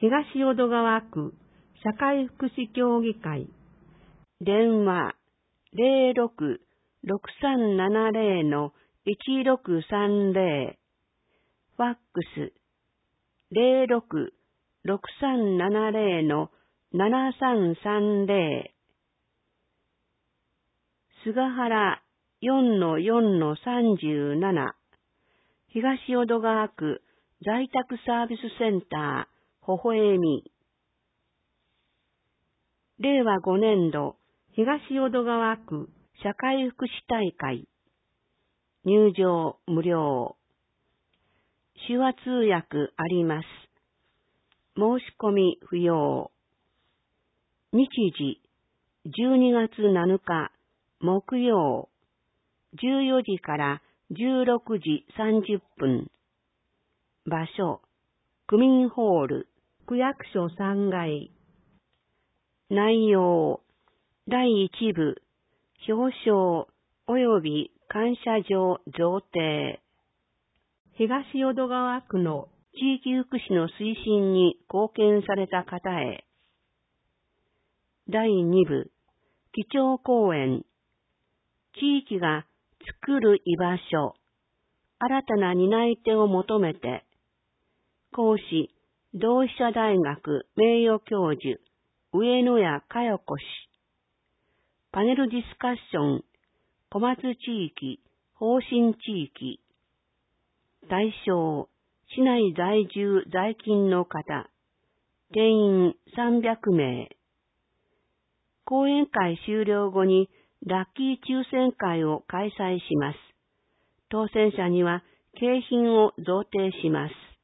東淀川区社会福祉協議会電話 06-6370-1630 ファックス 06-6370-7330 菅原 4-4-37 東淀川区在宅サービスセンターほほえみ令和5年度東淀川区社会福祉大会入場無料手話通訳あります申し込み不要日時12月7日木曜14時から16時30分場所区民ホール区役所3階内容第1部表彰及び感謝状贈呈東淀川区の地域福祉の推進に貢献された方へ第2部基調講演地域が作る居場所新たな担い手を求めて講師同志社大学名誉教授上野谷佳代子氏パネルディスカッション小松地域方針地域対象市内在住在勤の方定員300名講演会終了後にラッキー抽選会を開催します。当選者には景品を贈呈します。